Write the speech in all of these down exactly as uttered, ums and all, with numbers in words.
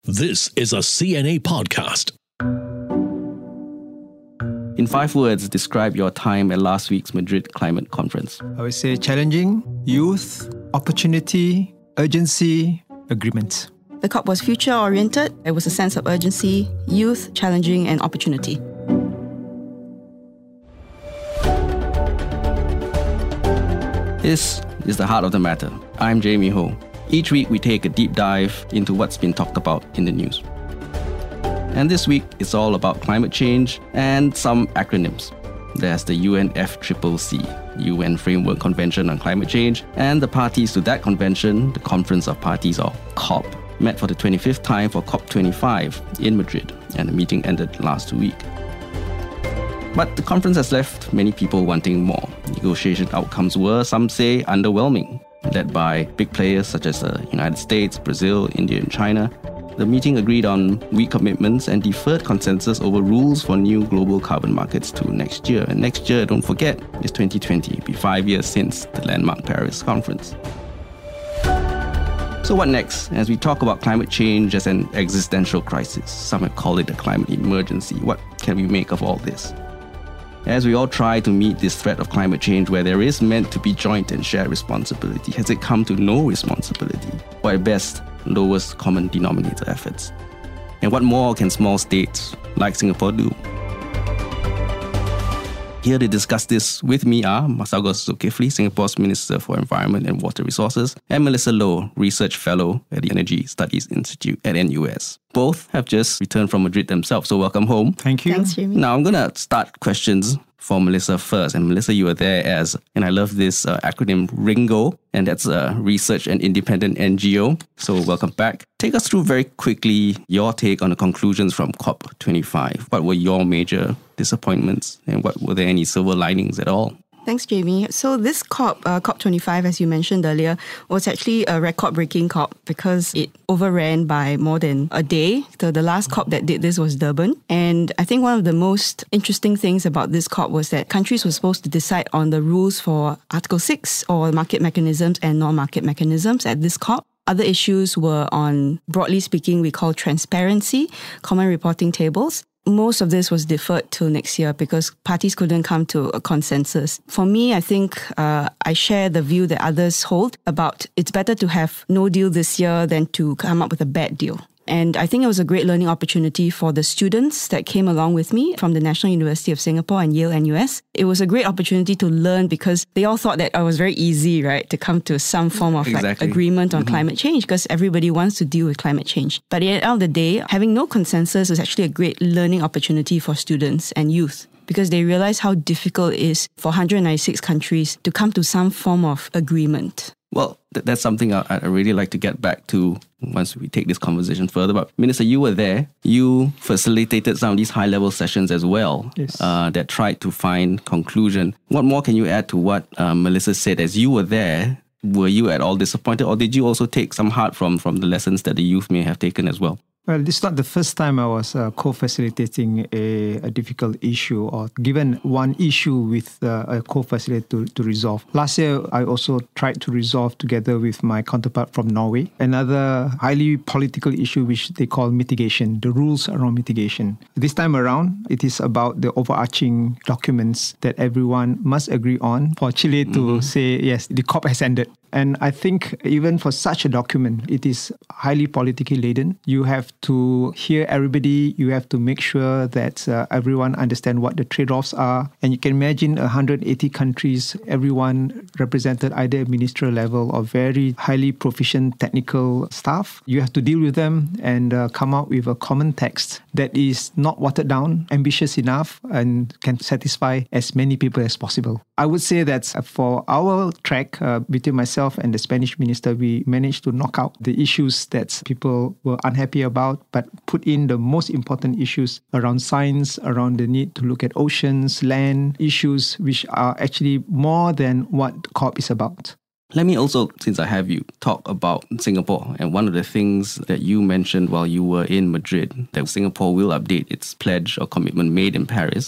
This is a C N A podcast. In five words, describe your time at last week's Madrid Climate Conference. I would say challenging, youth, opportunity, urgency, agreement. The COP was future-oriented. There was a sense of urgency, youth, challenging, and opportunity. This is the heart of the matter. I'm Jamie Ho. Each week, we take a deep dive into what's been talked about in the news. And this week, it's all about climate change and some acronyms. There's the U N F C C C, U N Framework Convention on Climate Change, and the parties to that convention, the Conference of Parties, or COP, met for the twenty-fifth time for COP twenty-five in Madrid, and the meeting ended last week. But the conference has left many people wanting more. Negotiation outcomes were, some say, underwhelming, led by big players such as the United States, Brazil, India, and China. The meeting agreed on weak commitments and deferred consensus over rules for new global carbon markets to next year. And next year, don't forget, is twenty twenty. It'll be five years since the landmark Paris conference. So what next? As we talk about climate change as an existential crisis, some have called it a climate emergency. What can we make of all this? As we all try to meet this threat of climate change where there is meant to be joint and shared responsibility, has it come to no responsibility? Or at best, lowest common denominator efforts? And what more can small states like Singapore do? Here to discuss this with me are Masagos Zulkifli, Singapore's Minister for Environment and Water Resources, and Melissa Loh, Research Fellow at the Energy Studies Institute at N U S. Both have just returned from Madrid themselves, so welcome home. Thank you. Thanks, Jamie. Now I'm going to start questions for Melissa first. And Melissa, you were there as, and I love this uh, acronym, RINGO, and that's a Research and Independent N G O. So welcome back. Take us through very quickly your take on the conclusions from COP twenty-five. What were your major disappointments, and what were there any silver linings at all? Thanks, Jamie. So this COP, uh, COP twenty-five, as you mentioned earlier, was actually a record-breaking COP because it overran by more than a day. So the last COP that did this was Durban. And I think one of the most interesting things about this COP was that countries were supposed to decide on the rules for Article six, or market mechanisms and non-market mechanisms at this COP. Other issues were on, broadly speaking, we call transparency, common reporting tables. Most of this was deferred till next year because parties couldn't come to a consensus. For me, I think uh, I share the view that others hold about it's better to have no deal this year than to come up with a bad deal. And I think it was a great learning opportunity for the students that came along with me from the National University of Singapore and Yale N U S. It was a great opportunity to learn because they all thought that it was very easy, right, to come to some form of exactly. like agreement on mm-hmm. climate change because everybody wants to deal with climate change. But at the end of the day, having no consensus is actually a great learning opportunity for students and youth, because they realize how difficult it is for one hundred ninety-six countries to come to some form of agreement. Well, th- that's something I- I'd really like to get back to once we take this conversation further. But Minister, you were there. You facilitated some of these high-level sessions as well, yes. uh, that tried to find conclusion. What more can you add to what uh, Melissa said? As you were there, were you at all disappointed, or did you also take some heart from, from the lessons that the youth may have taken as well? Well, this is not the first time I was uh, co-facilitating a, a difficult issue or given one issue with uh, a co-facilitator to, to resolve. Last year, I also tried to resolve together with my counterpart from Norway another highly political issue which they call mitigation, the rules around mitigation. This time around, it is about the overarching documents that everyone must agree on for Chile to mm-hmm. say, yes, the COP has ended. And I think even for such a document, it is highly politically laden. You have to hear everybody. You have to make sure that uh, everyone understands what the trade-offs are. And you can imagine one hundred eighty countries, everyone represented either at ministerial level or very highly proficient technical staff. You have to deal with them and uh, come out with a common text that is not watered down, ambitious enough, and can satisfy as many people as possible. I would say that for our track, uh, between myself and the Spanish minister, we managed to knock out the issues that people were unhappy about, but put in the most important issues around science, around the need to look at oceans, land issues, which are actually more than what COP is about. Let me also, since I have you, talk about Singapore. And one of the things that you mentioned while you were in Madrid, that Singapore will update its pledge or commitment made in Paris. Yes.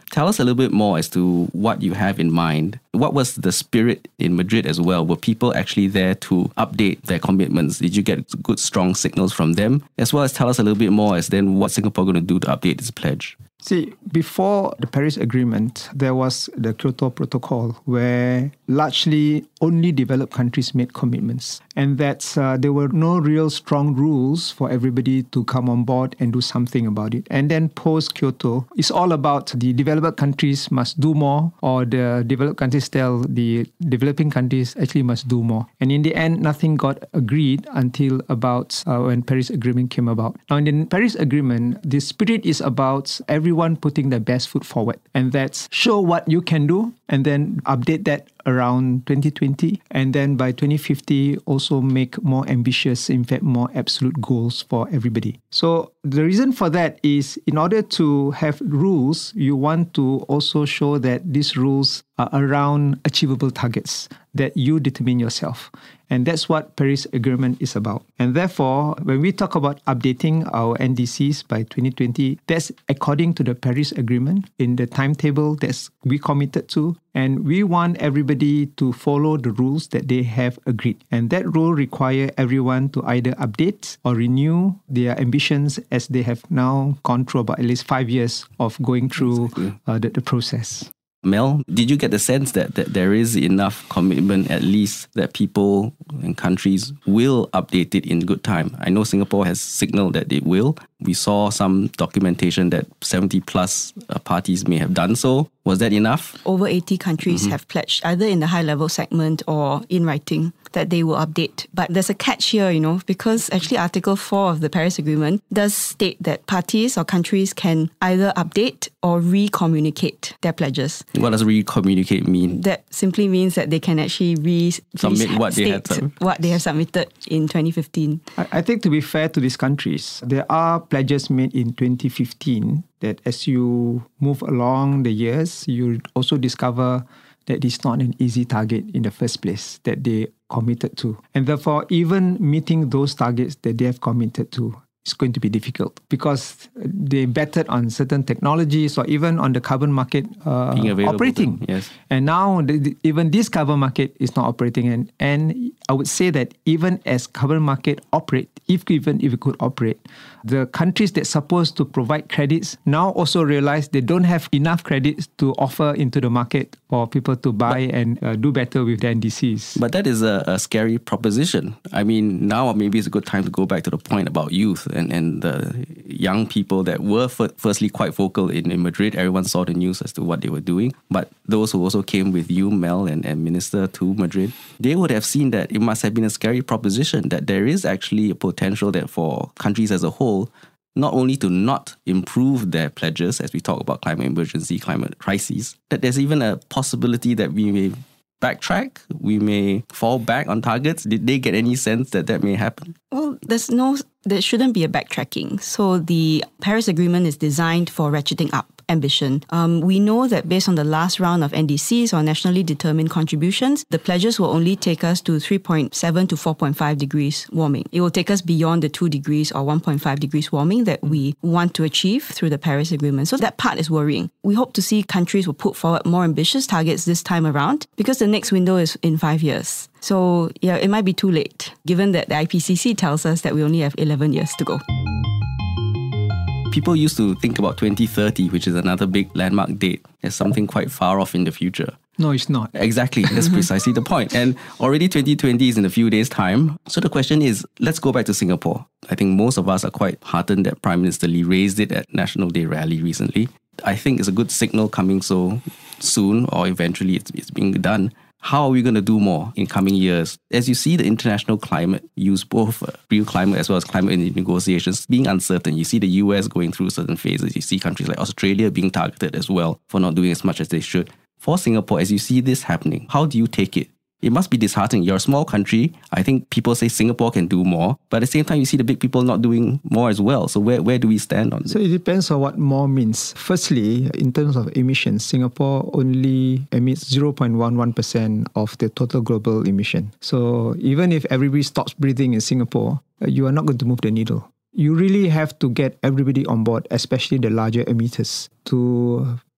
Tell us a little bit more as to what you have in mind. What was the spirit in Madrid as well? Were people actually there to update their commitments? Did you get good, strong signals from them? As well as tell us a little bit more as then what Singapore going to do to update its pledge. See, before the Paris Agreement, there was the Kyoto Protocol, where largely only developed countries made commitments. And that uh, there were no real strong rules for everybody to come on board and do something about it. And then post-Kyoto, it's all about the developed countries must do more, or the developed countries tell the developing countries actually must do more. And in the end, nothing got agreed until about uh, when Paris Agreement came about. Now, in the Paris Agreement, the spirit is about every Everyone putting their best foot forward, and that's show what you can do and then update that around twenty twenty, and then by twenty fifty also make more ambitious, in fact more absolute goals for everybody. So the reason for that is in order to have rules, you want to also show that these rules are around achievable targets that you determine yourself. And that's what Paris Agreement is about. And therefore, when we talk about updating our N D Cs by twenty twenty, that's according to the Paris Agreement in the timetable that we committed to. And we want everybody to follow the rules that they have agreed. And that rule requires everyone to either update or renew their ambitions as they have now gone through about at least five years of going through exactly. uh, the, the process. Mel, did you get the sense that, that there is enough commitment, at least, that people and countries will update it in good time? I know Singapore has signaled that it will. We saw some documentation that seventy plus uh, parties may have done so. Was that enough? Over eighty countries mm-hmm. have pledged, either in the high-level segment or in writing, that they will update. But there's a catch here, you know, because actually Article four of the Paris Agreement does state that parties or countries can either update or re-communicate their pledges. What does re-communicate mean? That simply means that they can actually re- submit what they, had sub- what they have submitted in twenty fifteen. I, I think to be fair to these countries, there are pledges made in twenty fifteen that as you move along the years, you also discover that it's not an easy target in the first place that they committed to. And therefore, even meeting those targets that they have committed to is going to be difficult because they betted on certain technologies or even on the carbon market uh, operating. To, yes. And now the, the, even this carbon market is not operating. And, and I would say that even as carbon market operate, if even if it could operate, the countries that supposed to provide credits now also realize they don't have enough credits to offer into the market for people to buy but, and uh, do better with their N D Cs. But that is a, a scary proposition. I mean, now maybe it's a good time to go back to the point about youth and, and the young people that were f- firstly quite vocal in, in Madrid. Everyone saw the news as to what they were doing. But those who also came with you, Mel, and, and Minister to Madrid, they would have seen that it must have been a scary proposition, that there is actually a potential that for countries as a whole, not only to not improve their pledges as we talk about climate emergency, climate crises, that there's even a possibility that we may backtrack, we may fall back on targets. Did they get any sense that that may happen? Well, there's no, there shouldn't be a backtracking. So the Paris Agreement is designed for ratcheting up ambition. Um, we know that based on the last round of N D Cs or nationally determined contributions, the pledges will only take us to three point seven to four point five degrees warming. It will take us beyond the two degrees or one point five degrees warming that we want to achieve through the Paris Agreement. So that part is worrying. We hope to see countries will put forward more ambitious targets this time around because the next window is in five years. So yeah, it might be too late, given that the I P C C tells us that we only have eleven years to go. People used to think about twenty thirty, which is another big landmark date, as something quite far off in the future. No, it's not. Exactly. That's precisely the point. And already twenty twenty is in a few days' time. So the question is, let's go back to Singapore. I think most of us are quite heartened that Prime Minister Lee raised it at National Day rally recently. I think it's a good signal coming so soon, or eventually it's, it's being done. How are we going to do more in coming years? As you see the international climate use both uh, real climate as well as climate negotiations being uncertain. You see the U S going through certain phases. You see countries like Australia being targeted as well for not doing as much as they should. For Singapore, as you see this happening, how do you take it? It must be disheartening. You're a small country. I think people say Singapore can do more. But at the same time, you see the big people not doing more as well. So where, where do we stand on this? So it depends on what more means. Firstly, in terms of emissions, Singapore only emits zero point one one percent of the total global emission. So even if everybody stops breathing in Singapore, you are not going to move the needle. You really have to get everybody on board, especially the larger emitters, to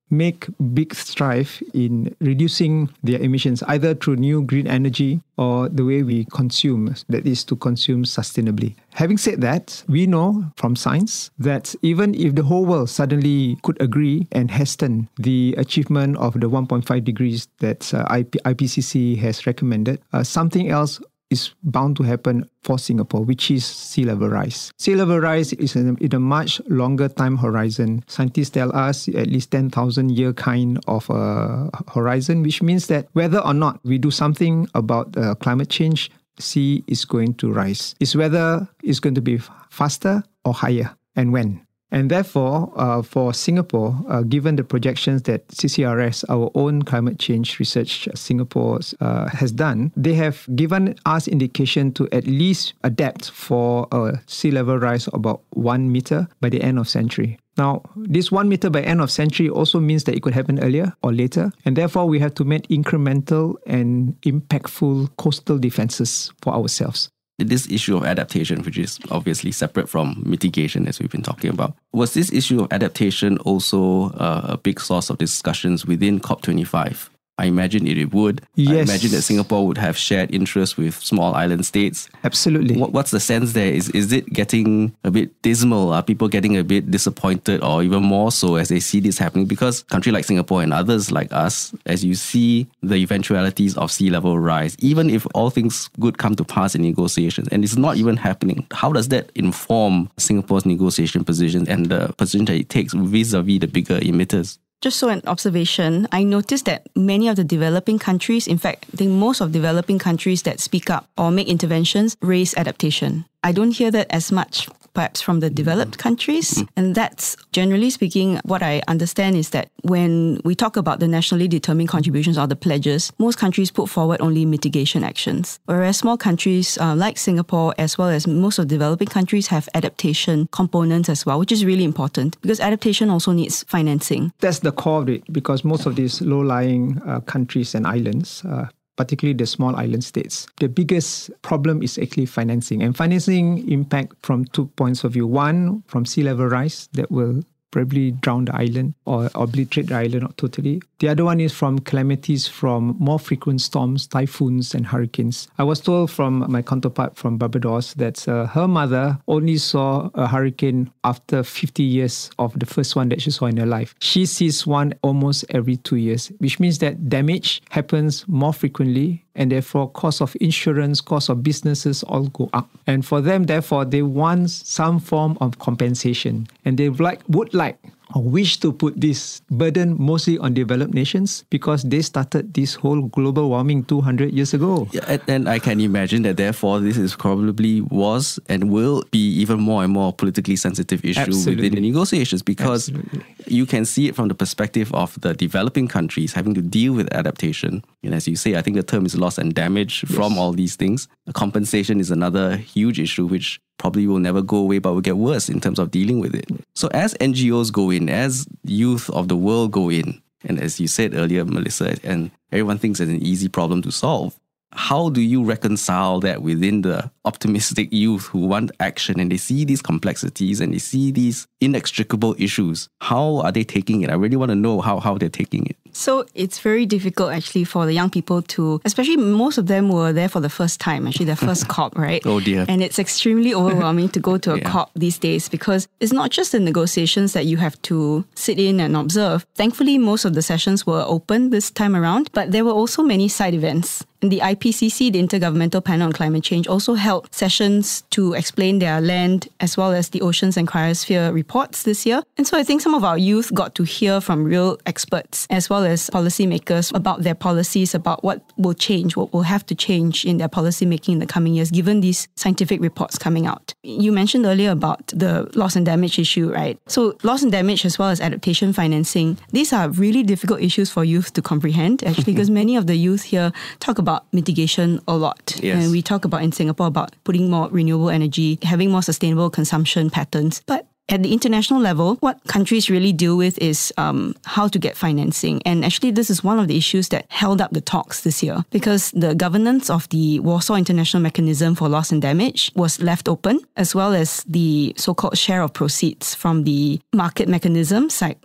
make big strides in reducing their emissions, either through new green energy or the way we consume, that is to consume sustainably. Having said that, we know from science that even if the whole world suddenly could agree and hasten the achievement of the one point five degrees that uh, I P C C has recommended, uh, something else is bound to happen for Singapore, which is sea level rise. Sea level rise is in a, in a much longer time horizon. Scientists tell us at least ten thousand year kind of a horizon, which means that whether or not we do something about uh, climate change, sea is going to rise. It's whether it's going to be faster or higher, and when. And therefore, uh, for Singapore, uh, given the projections that C C R S, our own climate change research Singapore uh, has done, they have given us indication to at least adapt for a sea level rise of about one meter by the end of century. Now, this one meter by end of century also means that it could happen earlier or later, and therefore we have to make incremental and impactful coastal defenses for ourselves. This issue of adaptation, which is obviously separate from mitigation, as we've been talking about, was this issue of adaptation also uh, a big source of discussions within COP twenty-five? I imagine it, it would. Yes. I imagine that Singapore would have shared interests with small island states. Absolutely. What, what's the sense there? Is is it getting a bit dismal? Are people getting a bit disappointed, or even more so as they see this happening? Because a country like Singapore and others like us, as you see the eventualities of sea level rise, even if all things good come to pass in negotiations, and it's not even happening, how does that inform Singapore's negotiation position and the position that it takes vis-a-vis the bigger emitters? Just so an observation, I noticed that many of the developing countries, in fact, I think most of developing countries that speak up or make interventions raise adaptation. I don't hear that as much perhaps from the developed countries. And that's, generally speaking, what I understand is that when we talk about the nationally determined contributions or the pledges, most countries put forward only mitigation actions. Whereas small countries uh, like Singapore, as well as most of the developing countries, have adaptation components as well, which is really important because adaptation also needs financing. That's the core of it, because most of these low-lying uh, countries and islands, uh, particularly the small island states, the biggest problem is actually financing. And financing impact from two points of view. One, from sea level rise that will probably drown the island or obliterate the island totally. The other one is from calamities from more frequent storms, typhoons and hurricanes. I was told from my counterpart from Barbados that uh, her mother only saw a hurricane after fifty years of the first one that she saw in her life. She sees one almost every two years, which means that damage happens more frequently, and therefore cost of insurance, cost of businesses all go up. And for them, therefore, they want some form of compensation. And they like, would like or wish to put this burden mostly on developed nations because they started this whole global warming two hundred years ago. Yeah, and, and I can imagine that therefore this is probably was and will be even more and more politically sensitive issue Absolutely. within the negotiations, because Absolutely. you can see it from the perspective of the developing countries having to deal with adaptation. And as you say, I think the term is loss and damage Yes. from all these things. The compensation is another huge issue which probably will never go away but will get worse in terms of dealing with it. So as N G Os go in, as youth of the world go in, and as you said earlier, Melissa, and everyone thinks it's an easy problem to solve, how do you reconcile that within the optimistic youth who want action and they see these complexities and they see these inextricable issues? How are they taking it? I really want to know how, how they're taking it. So it's very difficult actually for the young people to, especially most of them were there for the first time, actually their first COP, right? Oh dear. And it's extremely overwhelming to go to a Yeah. COP these days because it's not just the negotiations that you have to sit in and observe. Thankfully, most of the sessions were open this time around, but there were also many side events. And the I P C C, the Intergovernmental Panel on Climate Change, also held sessions to explain their land as well as the Oceans and Cryosphere reports this year. And so I think some of our youth got to hear from real experts as well as policymakers about their policies, about what will change, what will have to change in their policy making in the coming years, given these scientific reports coming out. You mentioned earlier about the loss and damage issue, right? So loss and damage as well as adaptation financing, these are really difficult issues for youth to comprehend, actually, because many of the youth here talk about mitigation a lot. Yes. And we talk about in Singapore about putting more renewable energy, having more sustainable consumption patterns. But at the international level, what countries really deal with is um, how to get financing. And actually, this is one of the issues that held up the talks this year because the governance of the Warsaw International Mechanism for Loss and Damage was left open, as well as the so-called share of proceeds from the market mechanisms like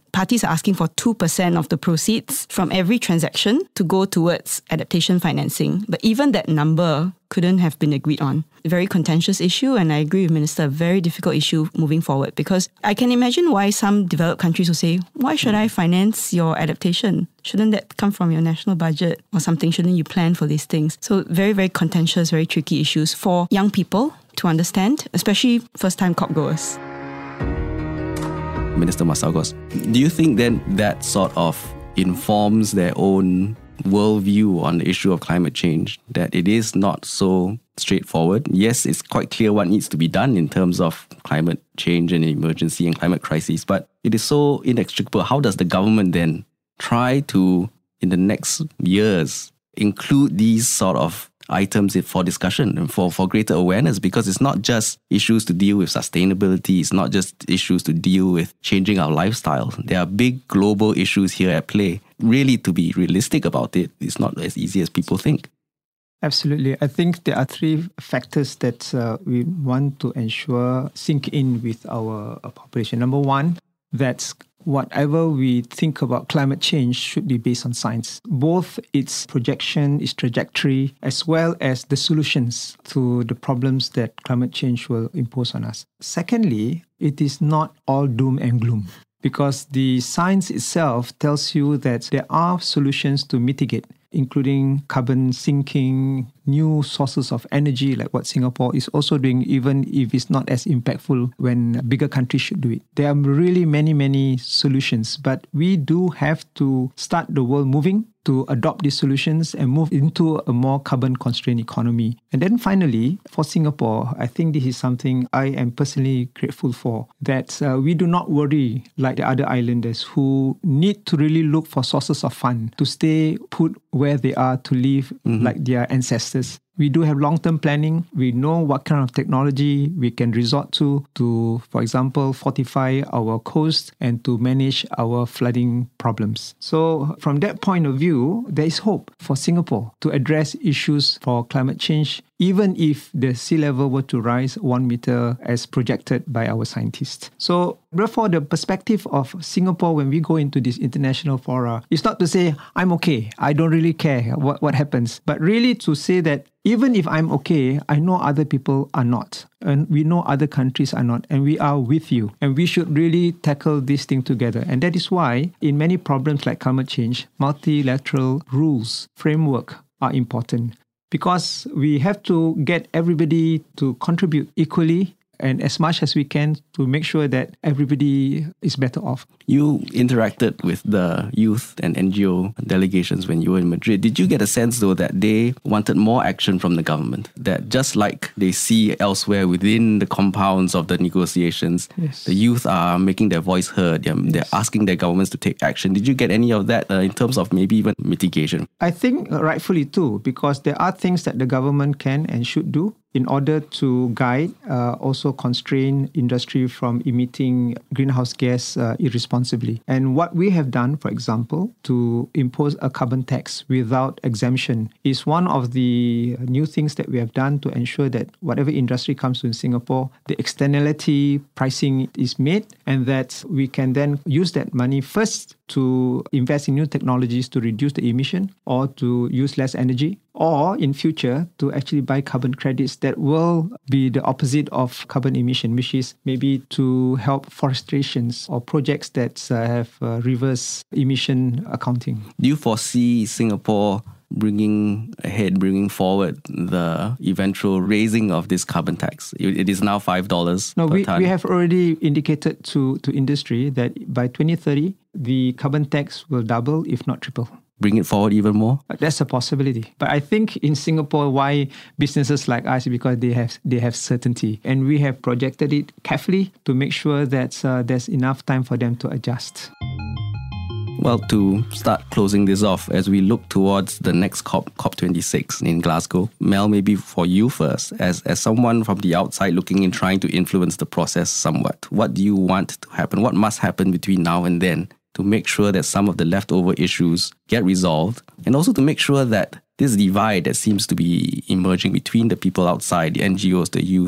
parties are asking for two percent of the proceeds from every transaction to go towards adaptation financing. But even that number couldn't have been agreed on. A very contentious issue, and I agree with Minister, a very difficult issue moving forward, because I can imagine why some developed countries will say, why should I finance your adaptation? Shouldn't that come from your national budget or something? Shouldn't you plan for these things? So very, very contentious, very tricky issues for young people to understand, especially first-time COP goers. Minister Masagos, do you think then that sort of informs their own worldview on the issue of climate change, that it is not so straightforward? Yes, it's quite clear what needs to be done in terms of climate change and emergency and climate crises, but it is so inextricable. How does the government then try to, in the next years, include these sort of items for discussion and for, for greater awareness? Because it's not just issues to deal with sustainability, it's not just issues to deal with changing our lifestyle. There are big global issues here at play. Really, to be realistic about it, it's not as easy as people think. Absolutely. I think there are three factors that uh, we want to ensure sink in with our uh, population. Number one, that's whatever we think about climate change should be based on science, both its projection, its trajectory, as well as the solutions to the problems that climate change will impose on us. Secondly, it is not all doom and gloom, because the science itself tells you that there are solutions to mitigate, including carbon sinking, new sources of energy like what Singapore is also doing, even if it's not as impactful when bigger countries should do it. There are really many, many solutions, but we do have to start the world moving to adopt these solutions and move into a more carbon-constrained economy. And then finally, for Singapore, I think this is something I am personally grateful for, that uh, we do not worry like the other islanders who need to really look for sources of fund to stay put where they are, to live mm-hmm. like their ancestors. We do have long-term planning. We know what kind of technology we can resort to, to, for example, fortify our coast and to manage our flooding problems. So from that point of view, there is hope for Singapore to address issues for climate change, even if the sea level were to rise one meter as projected by our scientists. So therefore, the perspective of Singapore when we go into this international fora is not to say, I'm okay, I don't really care what, what happens, but really to say that even if I'm okay, I know other people are not. And we know other countries are not. And we are with you. And we should really tackle this thing together. And that is why in many problems like climate change, multilateral rules, framework are important. Because we have to get everybody to contribute equally and as much as we can to make sure that everybody is better off. You interacted with the youth and N G O delegations when you were in Madrid. Did you get a sense, though, that they wanted more action from the government? That just like they see elsewhere within the compounds of the negotiations, yes. the youth are making their voice heard. They're, yes. they're asking their governments to take action. Did you get any of that uh, in terms of maybe even mitigation? I think rightfully too, because there are things that the government can and should do in order to guide, uh, also constrain industry from emitting greenhouse gas uh, irresponsibly. And what we have done, for example, to impose a carbon tax without exemption is one of the new things that we have done to ensure that whatever industry comes to in Singapore, the externality pricing is made, and that we can then use that money first to invest in new technologies to reduce the emission or to use less energy, or in future to actually buy carbon credits that will be the opposite of carbon emission, which is maybe to help forestations or projects that uh, have uh, reverse emission accounting. Do you foresee Singapore bringing ahead, bringing forward the eventual raising of this carbon tax? It is now five dollars no, per we, ton. we have already indicated to, to industry that by twenty thirty, the carbon tax will double, if not triple. Bring it forward even more? That's a possibility. But I think in Singapore, why businesses like us? Because they have they have certainty. And we have projected it carefully to make sure that uh, there's enough time for them to adjust. Well, to start closing this off, as we look towards the next COP, COP twenty-six in Glasgow, Mel, maybe for you first, as, as someone from the outside looking in, trying to influence the process somewhat, what do you want to happen? What must happen between now and then to make sure that some of the leftover issues get resolved, and also to make sure that this divide that seems to be emerging between the people outside, the N G Os, the youth,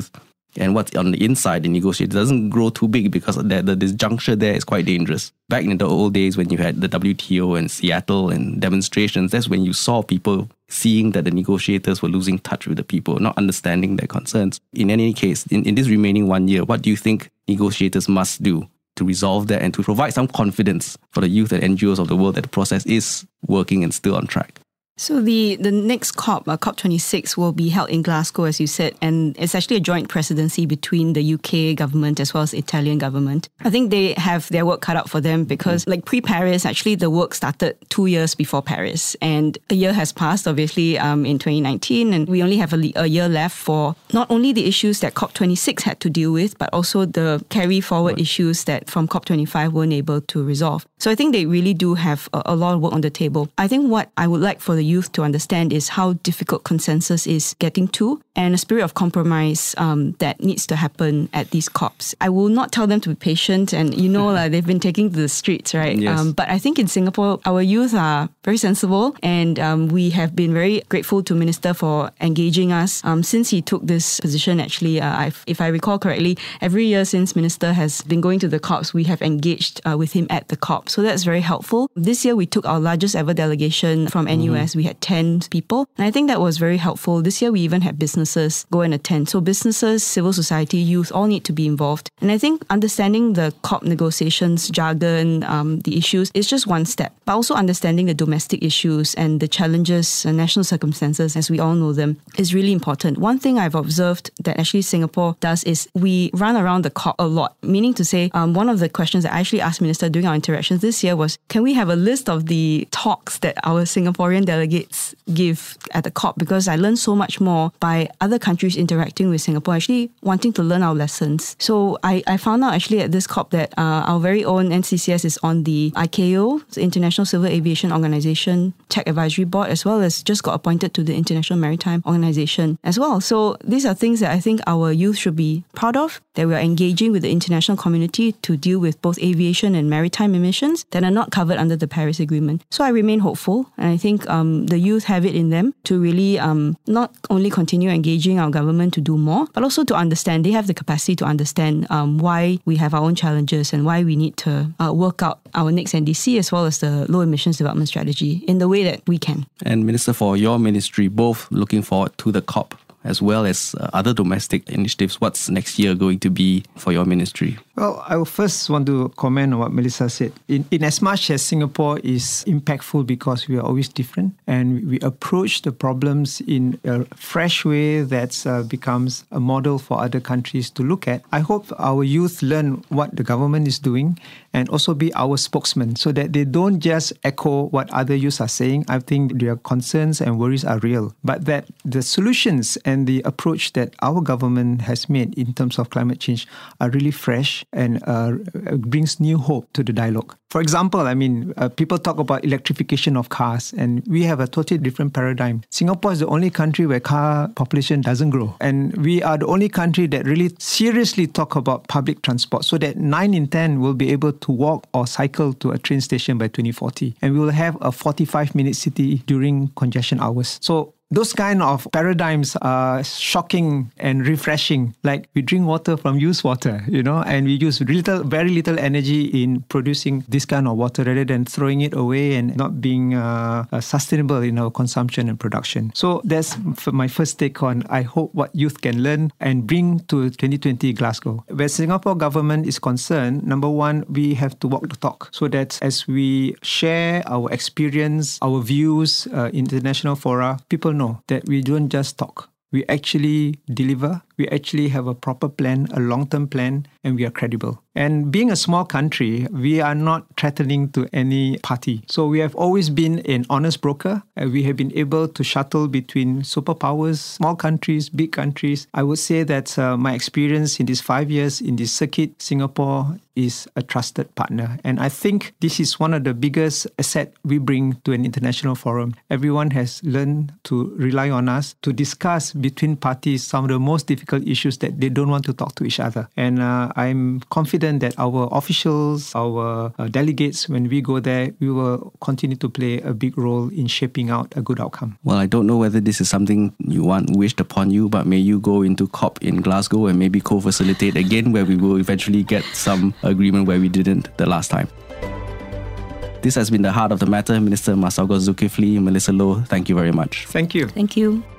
And what's on the inside, the negotiator, doesn't grow too big because the, the disjuncture there is quite dangerous. Back in the old days when you had the W T O and Seattle and demonstrations, that's when you saw people seeing that the negotiators were losing touch with the people, not understanding their concerns. In any case, in, in this remaining one year, what do you think negotiators must do to resolve that and to provide some confidence for the youth and N G Os of the world that the process is working and still on track? So the, the next COP, uh, COP twenty-six, will be held in Glasgow, as you said, and it's actually a joint presidency between the U K government as well as the Italian government. I think they have their work cut out for them because, like pre-Paris, actually the work started two years before Paris, and a year has passed, obviously, um, in twenty nineteen, and we only have a, a year left for not only the issues that COP twenty-six had to deal with, but also the carry-forward right. issues that from COP twenty-five weren't able to resolve. So I think they really do have a, a lot of work on the table. I think what I would like for the youth to understand is how difficult consensus is getting to and a spirit of compromise um, that needs to happen at these COPs. I will not tell them to be patient, and you know uh, they've been taking to the streets, right? Yes. Um, but I think in Singapore, our youth are very sensible, and um, we have been very grateful to Minister for engaging us. Um, since he took this position, actually, uh, I've, if I recall correctly, every year since Minister has been going to the COPs, we have engaged uh, with him at the COP. So that's very helpful. This year, we took our largest ever delegation from N U S. Mm-hmm. We had ten people. And I think that was very helpful. This year, we even had businesses go and attend. So businesses, civil society, youth all need to be involved. And I think understanding the COP negotiations, jargon, um, the issues is just one step. But also understanding the domestic issues and the challenges and national circumstances, as we all know them, is really important. One thing I've observed that actually Singapore does is we run around the COP a lot. Meaning to say, um, one of the questions that I actually asked Minister during our interactions this year was, can we have a list of the talks that our Singaporean delegates give at the COP? Because I learned so much more by other countries interacting with Singapore, actually wanting to learn our lessons. So I, I found out actually at this COP that uh, our very own N C C S is on the I C A O, the International Civil Aviation Organization Tech Advisory Board, as well as just got appointed to the International Maritime Organization as well. So these are things that I think our youth should be proud of, that we are engaging with the international community to deal with both aviation and maritime emissions that are not covered under the Paris Agreement. So I remain hopeful, and I think um, the youth have it in them to really um, not only continue engaging our government to do more, but also to understand, they have the capacity to understand um, why we have our own challenges and why we need to uh, work out our next N D C as well as the low emissions development strategy in the way that we can. And Minister, for your ministry, both looking forward to the COP as well as uh, other domestic initiatives, what's next year going to be for your ministry? Well, I first want to comment on what Melissa said. In, in as much as Singapore is impactful because we are always different and we approach the problems in a fresh way that uh, becomes a model for other countries to look at, I hope our youth learn what the government is doing and also be our spokesman so that they don't just echo what other youths are saying. I think their concerns and worries are real, but that the solutions and the approach that our government has made in terms of climate change are really fresh and uh, brings new hope to the dialogue. For example, I mean, uh, people talk about electrification of cars, and we have a totally different paradigm. Singapore is the only country where car population doesn't grow. And we are the only country that really seriously talk about public transport so that nine in ten will be able to walk or cycle to a train station by twenty forty. And we will have a forty-five minute city during congestion hours. So those kind of paradigms are shocking and refreshing. Like we drink water from used water, you know, and we use little, very little energy in producing this kind of water rather than throwing it away and not being uh, uh, sustainable in our consumption and production. So that's my first take on, I hope what youth can learn and bring to twenty twenty Glasgow. Where Singapore government is concerned, number one, we have to walk the talk so that as we share our experience, our views uh, in international fora, people know that we don't just talk. We actually deliver. We actually have a proper plan, a long-term plan, and we are credible. And being a small country, we are not threatening to any party. So we have always been an honest broker. We have been able to shuttle between superpowers, small countries, big countries. I would say that uh, my experience in these five years in this circuit, Singapore is a trusted partner. And I think this is one of the biggest assets we bring to an international forum. Everyone has learned to rely on us to discuss between parties some of the most difficult difficult issues that they don't want to talk to each other. And uh, I'm confident that our officials, our uh, delegates, when we go there, we will continue to play a big role in shaping out a good outcome. Well, I don't know whether this is something you want wished upon you, but may you go into COP in Glasgow and maybe co-facilitate again, where we will eventually get some agreement where we didn't the last time. This has been The Heart of the Matter. Minister Massaugor Zulkifli, Melissa Loh, thank you very much. Thank you. Thank you.